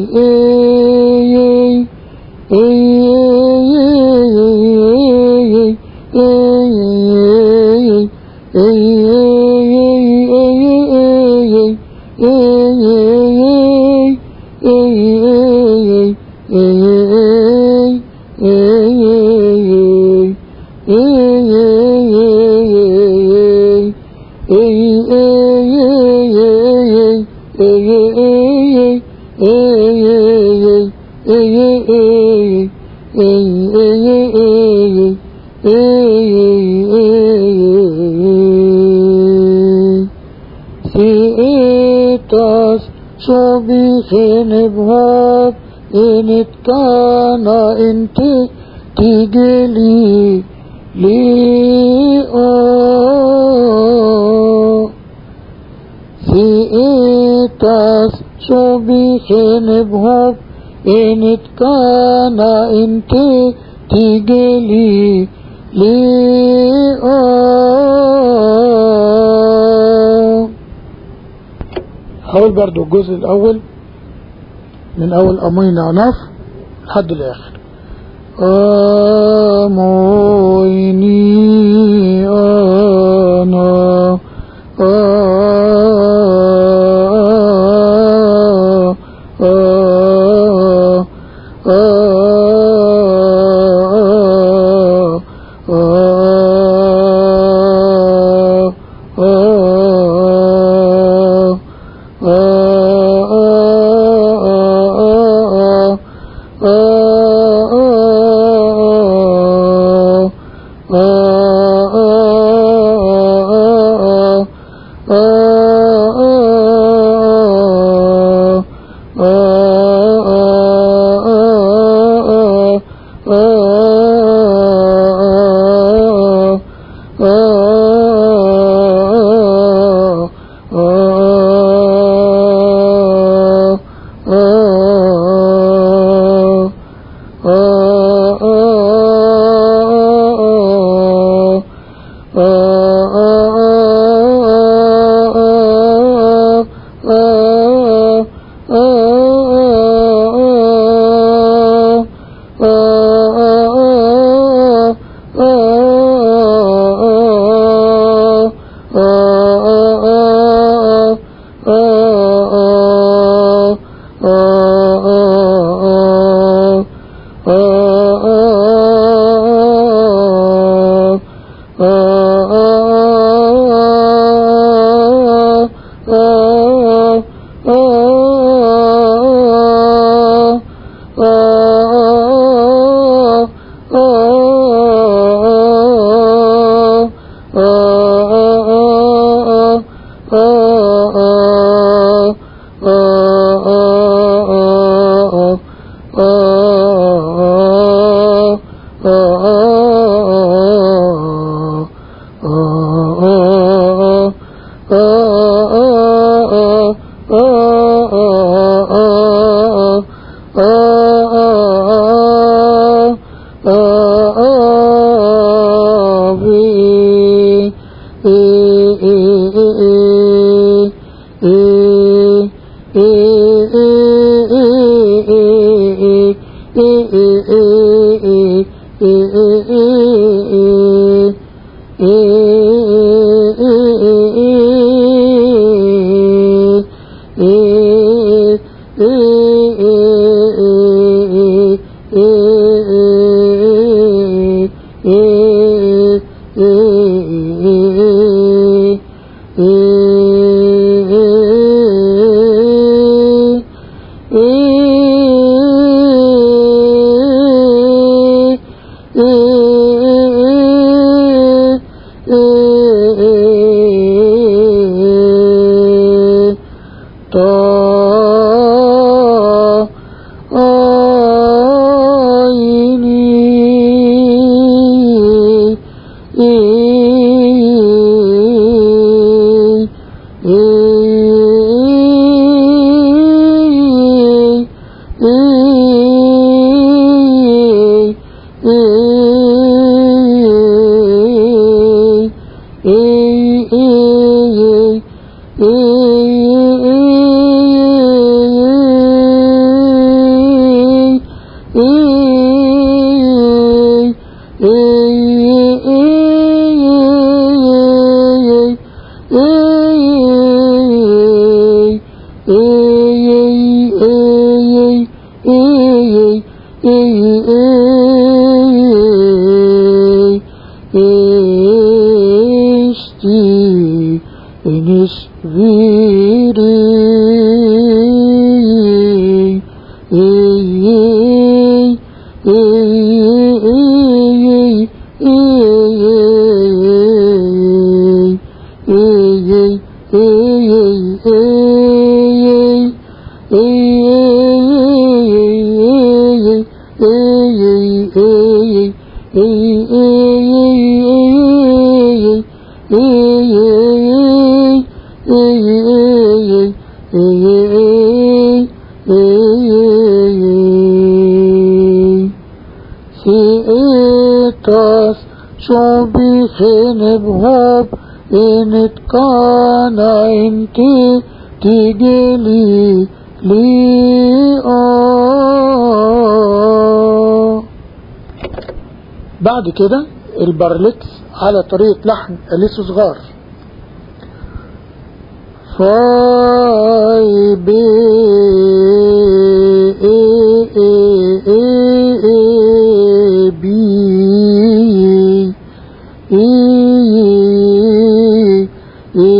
اي بهاب إن كان انت تجلي لي آه في tas sobihin ibhop init kana inti tigeli li حاول برضو الجزء الأول من أول أمينا نف لحد الآخر. أميني أنا Hey, شوبي خنب هوب إنت كان انتي تيجيلي لي آه. بعد كده البارلكس على طريقة لحن أليسو صغار. فاي بي اي اي اي بي اي اي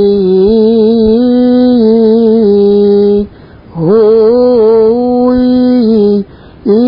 هوي اي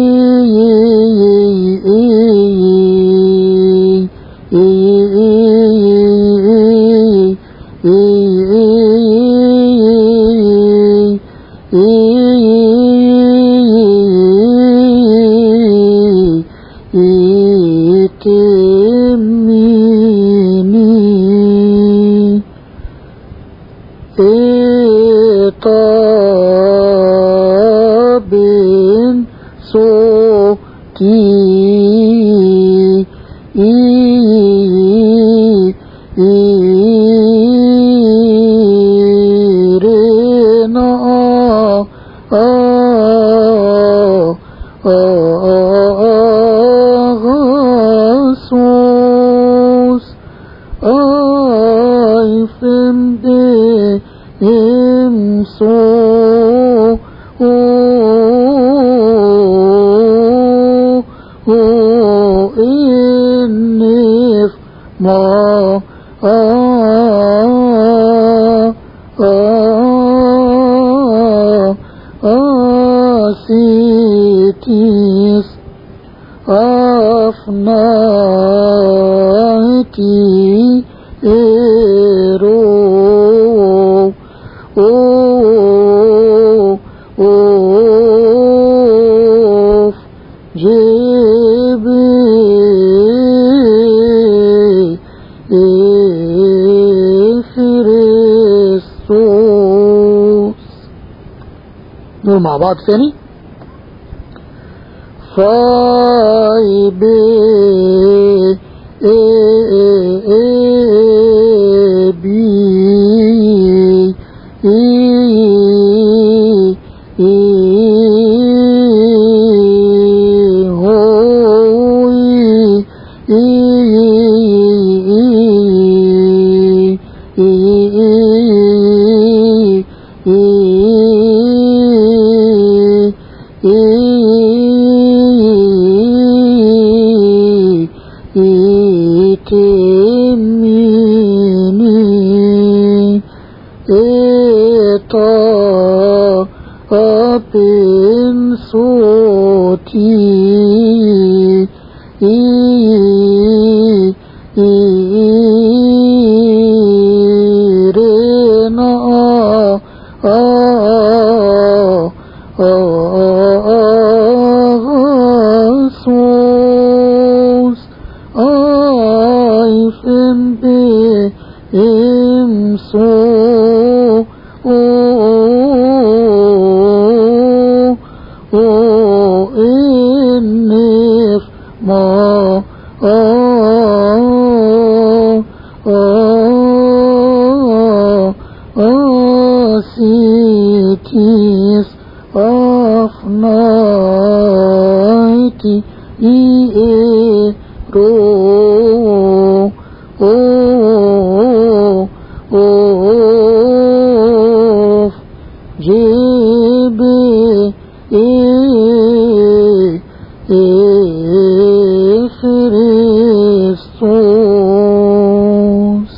طابن صوتي إيرنا غصوص أيفن بهم صو إنف ما أسيتيس أفنايتي إيرو أوف أوف جيبي إفريسوس. نقول مع بعض ثاني. فاي بي اي اي بي اي اي هوي اي تميني إتا أبن صوتي إيرنا غصوص أيفن بهم صو إنف ما أسيتيس أفنايتي إيرو أوف جيبي إفريسوس.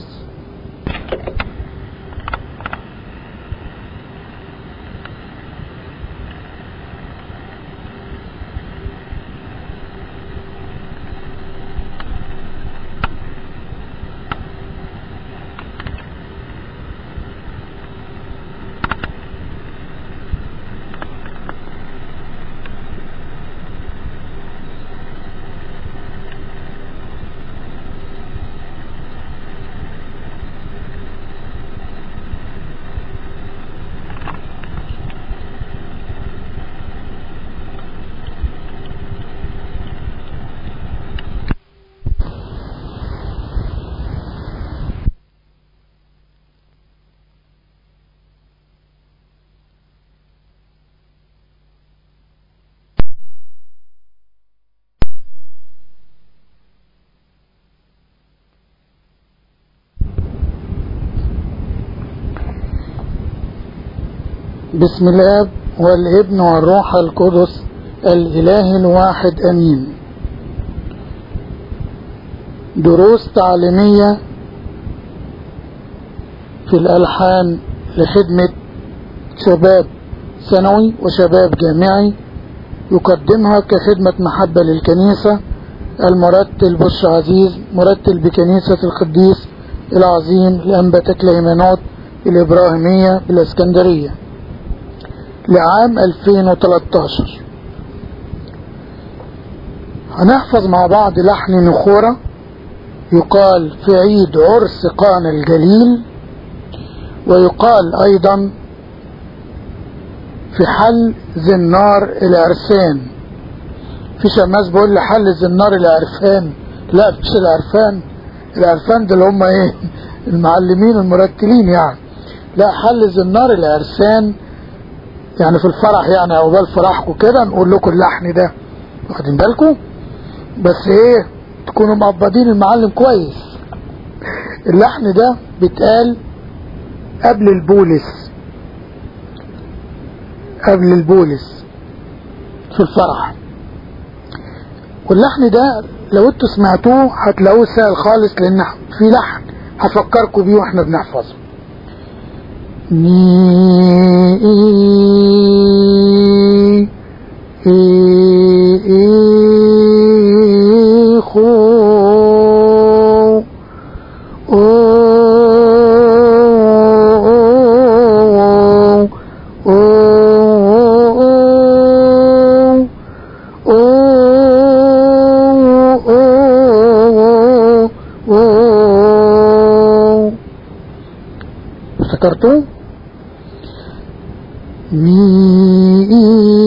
بسم الاب والابن والروح القدس الاله الواحد امين. دروس تعليمية في الالحان لخدمة شباب ثانوي وشباب جامعي، يقدمها كخدمة محبة للكنيسة المرتل بش عزيز، مرتل بكنيسة القديس العظيم الأنبا تكليمانوت الإبراهيمية بالإسكندرية لعام ألفين وثلاثة عشر. هنحفظ مع بعض لحن نخورة يقال في عيد عرس قانا الجليل، ويقال أيضا في حل زنار العرسان. في شماس بيقول لي حل زنار العرفان، لا مش العرفان، العرفان ده اللي هم ايه المعلمين المرتلين يعني، لا حل زنار العرسان يعني في الفرح، يعني عقبال فرحكم كده نقول لكم اللحن ده، واخدين بالكم؟ بس ايه تكونوا مقبضين المعلم كويس. اللحن ده بيتقال قبل البولس، قبل البولس في الفرح، واللحن ده لو انتوا سمعتوه هتلاقوه سهل خالص، لان في لحن هفكركم بيه واحنا بنحفظه. ني خو افتكرتوا؟ مي